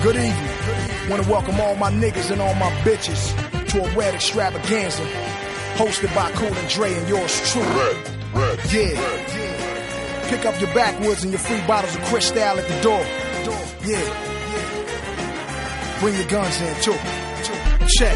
Good evening. Want to welcome all my niggas and all my bitches to a red extravaganza hosted by Cool and Dre and yours truly. Yeah. Pick up your backwoods and your free bottles of Cristal at the door. Yeah. Bring your guns in too. Check.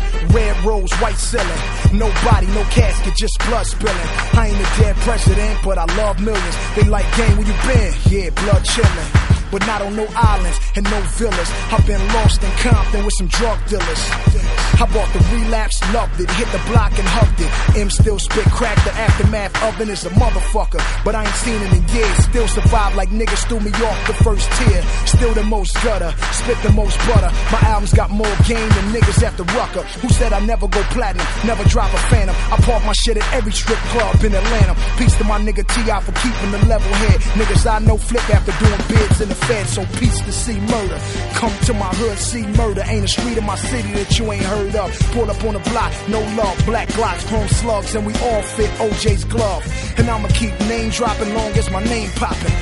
Red rose, white ceiling. No body, no casket, just blood spilling. I ain't a dead president, but I love millions. They like, gang, where you been? Yeah, blood chillin'. But not on no islands and no villas. I've been lost in Compton with some drug dealers. I bought the relapse, loved it, hit the block and hugged it. M still spit crack, the aftermath oven is a motherfucker. But I ain't seen it in years, still survive like niggas threw me off the first tier. Still the most gutter, spit the most butter. My albums got more game than niggas after Rucker. Who said I never go platinum, never drop a phantom. I park my shit at every strip club in Atlanta. Peace to my nigga T.I. for keeping the level head. Niggas I know flip after doing bids in the Fed, so peace to see murder. Come to my hood, see murder. Ain't a street in my city that you ain't heard of. Pull up on the block, no love, black glocks, chrome slugs, and we all fit OJ's glove. And I'ma keep name dropping long as my name popping.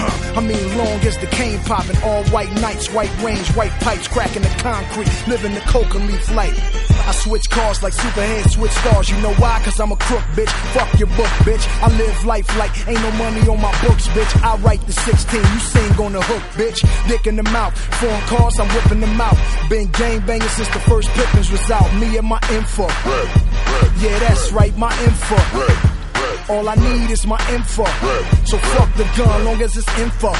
I mean long as the cane popping. All white nights, white range, white pipes, cracking the concrete, living the coca leaf light. I switch cars like Superhead switch stars. You know why? Cause I'm a crook, bitch. Fuck your book, bitch. I live life like ain't no money on my books, bitch. I write the 16, you sing on the hook, bitch. Dick in the mouth, foreign cars, I'm whipping them out. Been gangbanging since the first Pippins was out. Me and my info. Yeah, that's right, my info. All I need is my info. So fuck the gun, long as it's info.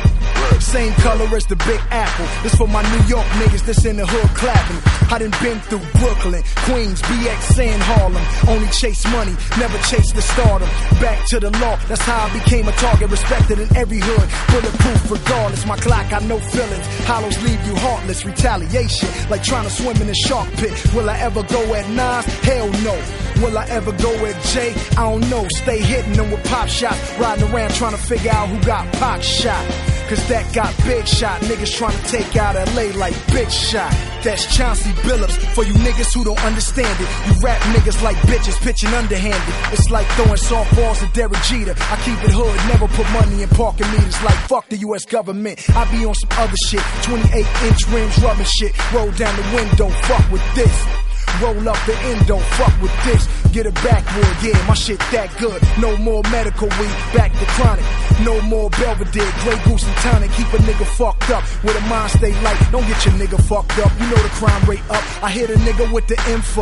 Same color as the Big Apple. This for my New York niggas that's in the hood clapping. I done been through Brooklyn, Queens, BX, and Harlem. Only chase money, never chase the stardom. Back to the law, that's how I became a target. Respected in every hood, bulletproof regardless. My Glock got no feelings, hollows leave you heartless. Retaliation, like trying to swim in a shark pit. Will I ever go at Nas? Hell no. Will I ever go at Jay? I don't know. Stay hitting them with pop shots. Riding around trying to figure out who got Pac shot. Cause that got big shot. Niggas trying to take out LA like big shot. That's Chauncey Billups for you niggas who don't understand it. You rap niggas like bitches pitching underhanded. It's like throwing softballs at Derek Jeter. I keep it hood, never put money in parking meters. Like fuck the US government. I be on some other shit. 28-inch rims rubbing shit. Roll down the window, fuck with this. Roll up the endo, fuck with this. Get it backwood, yeah, my shit that good. No more medical weed, back to chronic. No more Belvedere, Grey Goose and tonic. Keep a nigga fucked up, with a mind stay light. Don't get your nigga fucked up, you know the crime rate up. I hit a nigga with the info.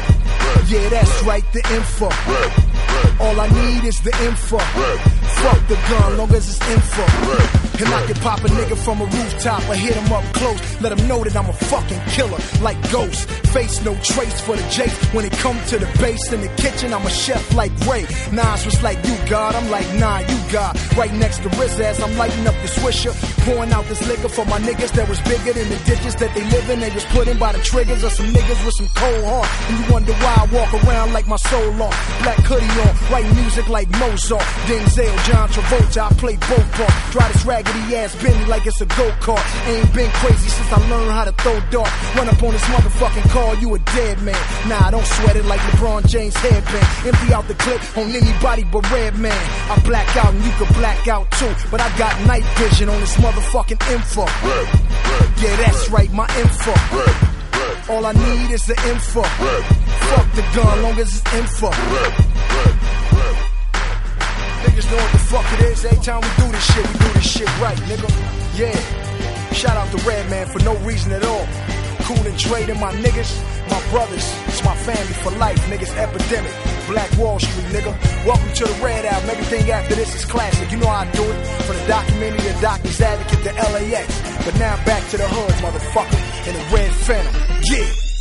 Yeah, that's right, the info. All I need is the info. Fuck the gun, long as it's info. And I can pop a nigga from a rooftop or hit him up close. Let him know that I'm a fucking killer, like Ghost. Face no trace for the J. When it come to the bass in the kitchen, I'm a chef like Ray. Nas was like, you God, I'm like, nah, you God. Right next to Riz ass, I'm lighting up the swisher. Pouring out this liquor for my niggas that was bigger than the ditches that they live in. They was put in by the triggers of some niggas with some cold heart. And you wonder why I walk around like my soul off. Black hoodie on, write music like Mozart. Denzel, John Travolta, I play both parts. Drive this raggedy ass Bentley like it's a go-kart. Ain't been crazy since I learned how to throw dart. Run up on this motherfucking car, you a dead man. Nah, don't sweat it like LeBron James headband. Empty out the clip on anybody but Redman. I black out and you can black out too. But I got night vision on this motherfucking info. Yeah, that's right, my info. All I need is the info. Fuck the gun, long as it's info. Niggas know what the fuck it is. Every time we do this shit right, nigga. Yeah. Shout out to Redman for no reason at all. Cool and Dre and my niggas, my brothers. It's my family for life, niggas. Epidemic. Black Wall Street, nigga. Welcome to the Red Album. Everything after this is classic. You know how I do it. From the documentary to Doctor's Advocate to LAX. But now back to the hood, motherfucker. In the Red Phantom. Yeah.